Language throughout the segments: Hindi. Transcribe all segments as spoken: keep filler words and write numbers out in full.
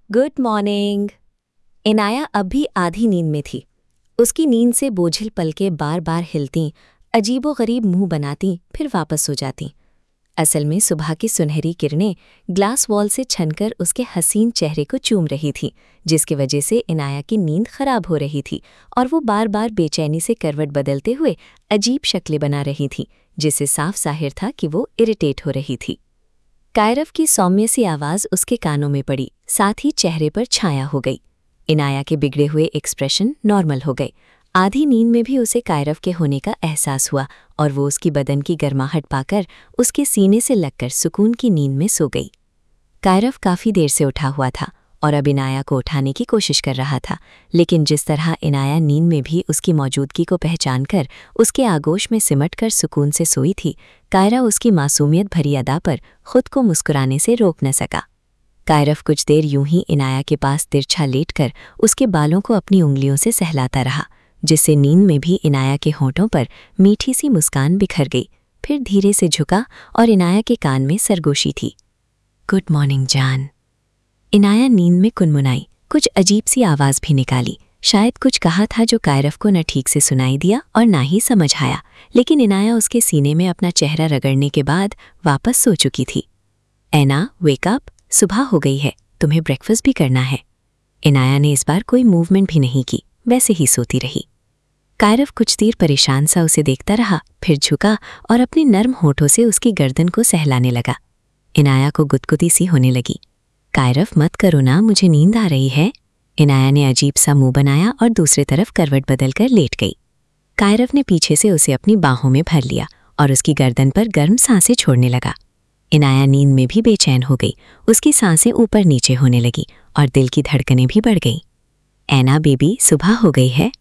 Good morning. इनाया अब भी आधी नींद में थी। उसकी नींद से बोझिल पलकें बार बार हिलती, अजीबोगरीब मुंह बनाती, फिर वापस सो जाती। असल में सुबह की सुनहरी किरणें ग्लास वॉल से छनकर उसके हसीन चेहरे को चूम रही थी, जिसकी वजह से इनाया की नींद खराब हो रही थी और वो बार बार बेचैनी से करवट बदलते हुए अजीब शक्लें बना रही थी, जिससे साफ जाहिर था कि वो इरिटेट हो रही थी। कायरव की सौम्य सी आवाज़ उसके कानों में पड़ी, साथ ही चेहरे पर छाया हो गई। इनाया के बिगड़े हुए एक्सप्रेशन नॉर्मल हो गए। आधी नींद में भी उसे कायरव के होने का एहसास हुआ और वो उसकी बदन की गर्माहट पाकर उसके सीने से लगकर सुकून की नींद में सो गई। कायरव काफ़ी देर से उठा हुआ था और अब इनाया को उठाने की कोशिश कर रहा था, लेकिन जिस तरह इनाया नींद में भी उसकी मौजूदगी को पहचान कर उसके आगोश में सिमट कर सुकून से सोई थी, कायरा उसकी मासूमियत भरी अदा पर खुद को मुस्कुराने से रोक न सका। कायरव कुछ देर यूं ही इनाया के पास तिरछा लेटकर उसके बालों को अपनी उंगलियों से सहलाता रहा, जिससे नींद में भी इनाया के होंठों पर मीठी सी मुस्कान बिखर गई। फिर धीरे से झुका और इनाया के कान में सरगोशी थी। गुड मॉर्निंग जान। इनाया नींद में कुनमुनाई, कुछ अजीब सी आवाज़ भी निकाली। शायद कुछ कहा था जो कायरव को न ठीक से सुनाई दिया और ना ही समझ आया, लेकिन इनाया उसके सीने में अपना चेहरा रगड़ने के बाद वापस सो चुकी थी। ऐना, वेक अप, सुबह हो गई है, तुम्हें ब्रेकफास्ट भी करना है। इनाया ने इस बार कोई मूवमेंट भी नहीं की, वैसे ही सोती रही। कायरव कुछ देर परेशान सा उसे देखता रहा, फिर झुका और अपने नर्म होठों से उसकी गर्दन को सहलाने लगा। इनाया को गुदगुदी सी होने लगी। कायरव मत करो ना, मुझे नींद आ रही है। इनाया ने अजीब सा मुंह बनाया और दूसरी तरफ करवट बदलकर लेट गई। कायरव ने पीछे से उसे अपनी बाहों में भर लिया और उसकी गर्दन पर गर्म सांसें छोड़ने लगा। इनाया नींद में भी बेचैन हो गई। उसकी सांसें ऊपर नीचे होने लगी और दिल की धड़कनें भी बढ़ गईं। ऐना बेबी, सुबह हो गई है।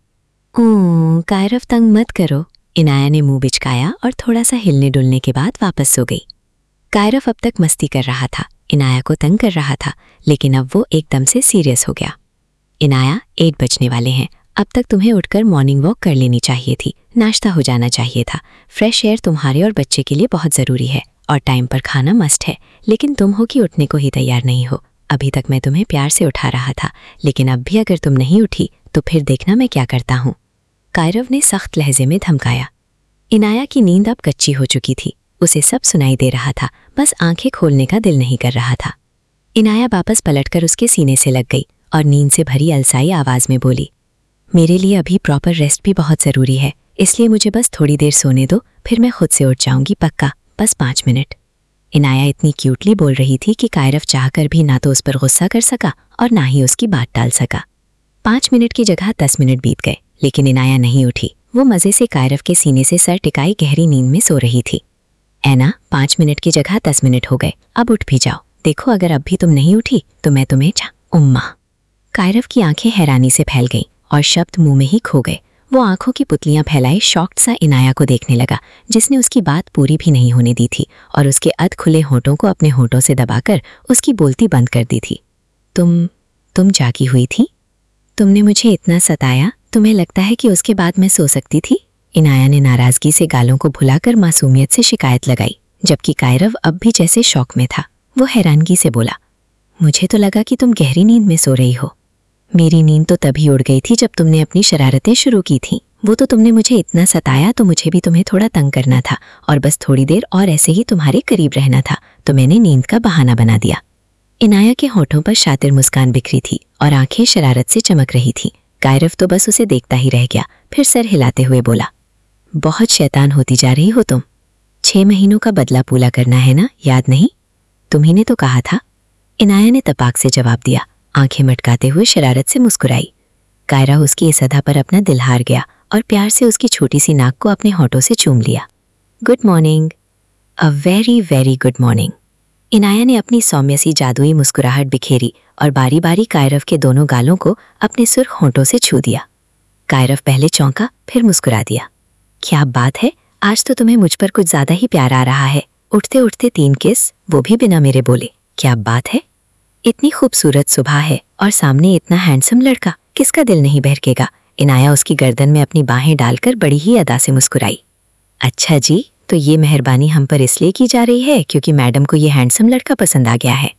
ओह, कायरव तंग मत करो। इनाया ने मुंह बिचकाया और थोड़ा सा हिलने डुलने के बाद वापस सो गई। कायरव अब तक मस्ती कर रहा था, इनाया को तंग कर रहा था, लेकिन अब वो एकदम से सीरियस हो गया। इनाया, एट बजने वाले हैं, अब तक तुम्हें उठकर मॉर्निंग वॉक कर लेनी चाहिए थी, नाश्ता हो जाना चाहिए था। फ्रेश एयर तुम्हारे और बच्चे के लिए बहुत ज़रूरी है और टाइम पर खाना मस्ट है, लेकिन तुम हो कि उठने को ही तैयार नहीं हो। अभी तक मैं तुम्हें प्यार से उठा रहा था, लेकिन अब भी अगर तुम नहीं उठी तो फिर देखना मैं क्या करता हूँ। कायरव ने सख्त लहजे में धमकाया। इनाया की नींद अब कच्ची हो चुकी थी, उसे सब सुनाई दे रहा था, बस आंखें खोलने का दिल नहीं कर रहा था। इनाया वापस पलटकर उसके सीने से लग गई और नींद से भरी अलसाई आवाज़ में बोली, मेरे लिए अभी प्रॉपर रेस्ट भी बहुत ज़रूरी है, इसलिए मुझे बस थोड़ी देर सोने दो, फिर मैं खुद से उठ जाऊंगी, पक्का, बस पाँच मिनट। इनाया इतनी क्यूटली बोल रही थी कि कायरव चाहकर भी ना तो उस पर गुस्सा कर सका और ना ही उसकी बात टाल सका। पाँच मिनट की जगह दस मिनट बीत गए, लेकिन इनाया नहीं उठी। वो मज़े से कायरव के सीने से सर टिकाई गहरी नींद में सो रही थी। ऐना, पाँच मिनट की जगह दस मिनट हो गए, अब उठ भी जाओ। देखो, अगर अब भी तुम नहीं उठी तो मैं तुम्हें चा उम्मा। कायरव की आंखें हैरानी से फैल गईं और शब्द मुंह में ही खो गए। वो आंखों की पुतलियां फैलाए शॉक्ड सा इनाया को देखने लगा, जिसने उसकी बात पूरी भी नहीं होने दी थी और उसके अध खुले होठों को अपने होठों से दबाकर उसकी बोलती बंद कर दी थी। तुम तुम जागी हुई थी? तुमने मुझे इतना सताया, तुम्हें लगता है कि उसके बाद मैं सो सकती थी? इनाया ने नाराजगी से गालों को भुलाकर मासूमियत से शिकायत लगाई, जबकि कायरव अब भी जैसे शौक में था। वो हैरानगी से बोला, मुझे तो लगा कि तुम गहरी नींद में सो रही हो। मेरी नींद तो तभी उड़ गई थी जब तुमने अपनी शरारतें शुरू की थीं। वो तो तुमने मुझे इतना सताया तो मुझे भी तुम्हें थोड़ा तंग करना था और बस थोड़ी देर और ऐसे ही तुम्हारे करीब रहना था, तो मैंने नींद का बहाना बना दिया। इनाया के होठों पर शातिर मुस्कान बिखरी थी और आंखें शरारत से चमक रही थी। कायरव तो बस उसे देखता ही रह गया, फिर सर हिलाते हुए बोला, बहुत शैतान होती जा रही हो तुम। छह महीनों का बदला पूरा करना है ना, याद नहीं? तुम्ही ने तो कहा था। इनाया ने तपाक से जवाब दिया, आंखें मटकाते हुए शरारत से मुस्कुराई। कायरा उसकी इस अदा पर अपना दिल हार गया और प्यार से उसकी छोटी सी नाक को अपने होठों से चूम लिया। Good morning, a very very good morning. Inaya ने अपनी सौम्य सी जादुई मुस्कुराहट बिखेरी और बारी बारी कायरव के दोनों गालों को अपने सुर्ख होठों से छू दिया। कायरव पहले चौंका, फिर मुस्कुरा दिया। क्या बात है, आज तो तुम्हें मुझ पर कुछ ज्यादा ही प्यार आ रहा है। उठते उठते तीन किस, वो भी बिना मेरे बोले। क्या बात है, इतनी खूबसूरत सुबह है और सामने इतना हैंडसम लड़का, किसका दिल नहीं बहकेगा। इनाया उसकी गर्दन में अपनी बाहें डालकर बड़ी ही अदा से मुस्कुराई। अच्छा जी, तो ये मेहरबानी हम पर इसलिए की जा रही है क्योंकि मैडम को ये हैंडसम लड़का पसंद आ गया है।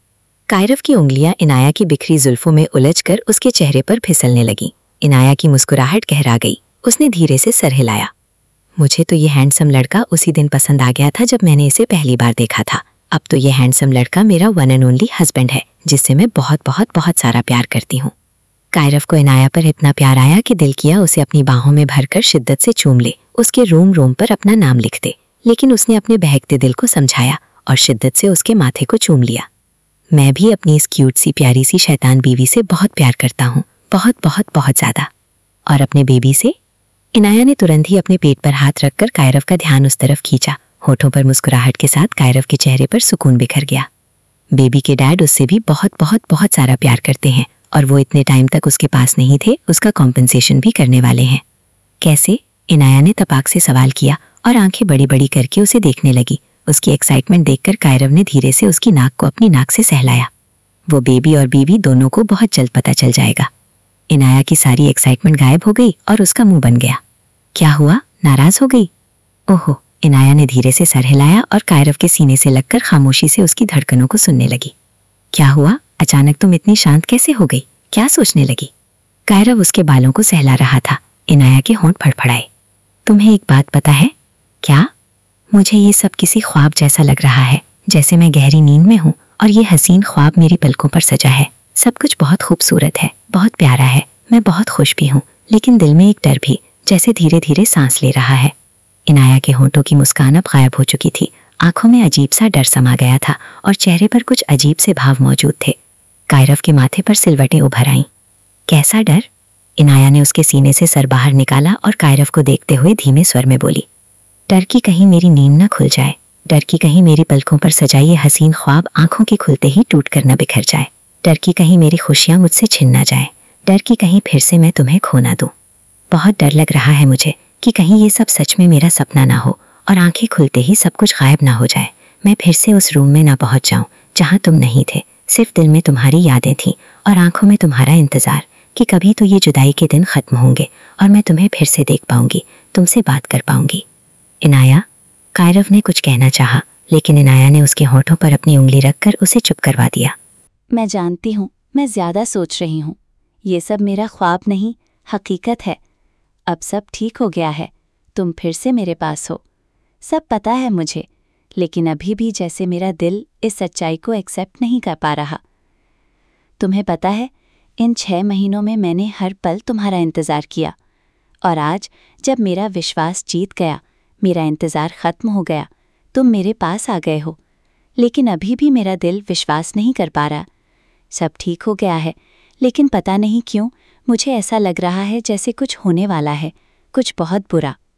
कायरव की उंगलियां इनाया की बिखरी जुल्फों में उलझकर उसके चेहरे पर फिसलने लगीं। इनाया की मुस्कुराहट गहरा गई। उसने धीरे से सर हिलाया। मुझे तो ये हैंडसम लड़का उसी दिन पसंद आ गया था जब मैंने इसे पहली बार देखा था। अब तो ये हैंडसम लड़का मेरा वन एंड ओनली हस्बैंड है, जिससे मैं बहुत बहुत बहुत सारा प्यार करती हूँ। कायरव को इनाया पर इतना प्यार आया कि दिल किया उसे अपनी बाहों में भरकर शिद्दत से चूम ले, उसके रोम रोम पर अपना नाम लिख दे। लेकिन उसने अपने बहकते दिल को समझाया और शिद्दत से उसके माथे को चूम लिया। मैं भी अपनी इस क्यूट सी प्यारी सी शैतान बीवी से बहुत प्यार करता हूँ, बहुत बहुत बहुत ज़्यादा। और अपने बेबी से? इनाया ने तुरंत ही अपने पेट पर हाथ रखकर कायरव का ध्यान उस तरफ खींचा। होठों पर मुस्कुराहट के साथ कायरव के चेहरे पर सुकून बिखर गया। बेबी के डैड उससे भी बहुत बहुत बहुत सारा प्यार करते हैं और वो इतने टाइम तक उसके पास नहीं थे, उसका कॉम्पेंसेशन भी करने वाले हैं। कैसे? इनाया ने तपाक से सवाल किया और आंखें बड़ी बड़ी करके उसे देखने लगी। उसकी एक्साइटमेंट देखकर कायरव ने धीरे से उसकी नाक को अपनी नाक से सहलाया। वो बेबी और बीवी दोनों को बहुत जल्द पता चल जाएगा। इनाया की सारी एक्साइटमेंट गायब हो गई और उसका मुंह बन गया। क्या हुआ? नाराज हो गई? ओहो! इनाया ने धीरे से सर हिलाया और कायरव के सीने से लगकर खामोशी से उसकी धड़कनों को सुनने लगी। क्या हुआ? अचानक तुम इतनी शांत कैसे हो गई? क्या सोचने लगी? कायरव उसके बालों को सहला रहा था। इनाया के होंठ फड़फड़ाए। तुम्हें एक बात पता है? क्या? मुझे ये सब किसी ख्वाब जैसा लग रहा है, जैसे मैं गहरी नींद में हूँ और ये हसीन ख्वाब मेरी पलकों पर सजा है। सब कुछ बहुत खूबसूरत है, बहुत प्यारा है, मैं बहुत खुश भी हूँ, लेकिन दिल में एक डर भी, जैसे धीरे धीरे सांस ले रहा है। इनाया के होंठों की मुस्कान अब गायब हो चुकी थी। आंखों में अजीब सा डर समा गया था और चेहरे पर कुछ अजीब से भाव मौजूद थे। कायरव के माथे पर सिलवटें उभर आईं। कैसा डर? इनाया ने उसके सीने से सर बाहर निकाला और कायरव को देखते हुए धीमे स्वर में बोली। डर की कहीं मेरी नींद न खुल जाए, डर की कहीं मेरी पलकों पर सजाई ये हसीन ख्वाब आंखों के खुलते ही टूट कर न बिखर जाए, डर की कहीं मेरी खुशियां मुझसे छिन न जाए, डर की कहीं फिर से मैं तुम्हें खो ना दूं। बहुत डर लग रहा है मुझे कि कहीं ये सब सच में मेरा सपना ना हो और आंखें खुलते ही सब कुछ गायब ना हो जाए। मैं फिर से उस रूम में ना पहुंच जाऊं जहां तुम नहीं थे, सिर्फ दिल में तुम्हारी यादें थीं और आंखों में तुम्हारा इंतजार कि कभी तो ये जुदाई के दिन खत्म होंगे और मैं तुम्हें फिर से देख पाऊंगी, तुमसे बात कर पाऊंगी। इनाया? कायरव ने कुछ कहना चाहा, लेकिन इनाया ने उसके होठों पर अपनी उंगली रखकर उसे चुप करवा दिया। मैं जानती हूँ मैं ज्यादा सोच रही हूँ, ये सब मेरा ख्वाब नहीं, हकीकत है। अब सब ठीक हो गया है, तुम फिर से मेरे पास हो, सब पता है मुझे, लेकिन अभी भी जैसे मेरा दिल इस सच्चाई को एक्सेप्ट नहीं कर पा रहा। तुम्हें पता है, इन छह महीनों में मैंने हर पल तुम्हारा इंतज़ार किया और आज जब मेरा विश्वास जीत गया, मेरा इंतज़ार ख़त्म हो गया, तुम मेरे पास आ गए हो, लेकिन अभी भी मेरा दिल विश्वास नहीं कर पा रहा। सब ठीक हो गया है, लेकिन पता नहीं क्यों मुझे ऐसा लग रहा है जैसे कुछ होने वाला है, कुछ बहुत बुरा।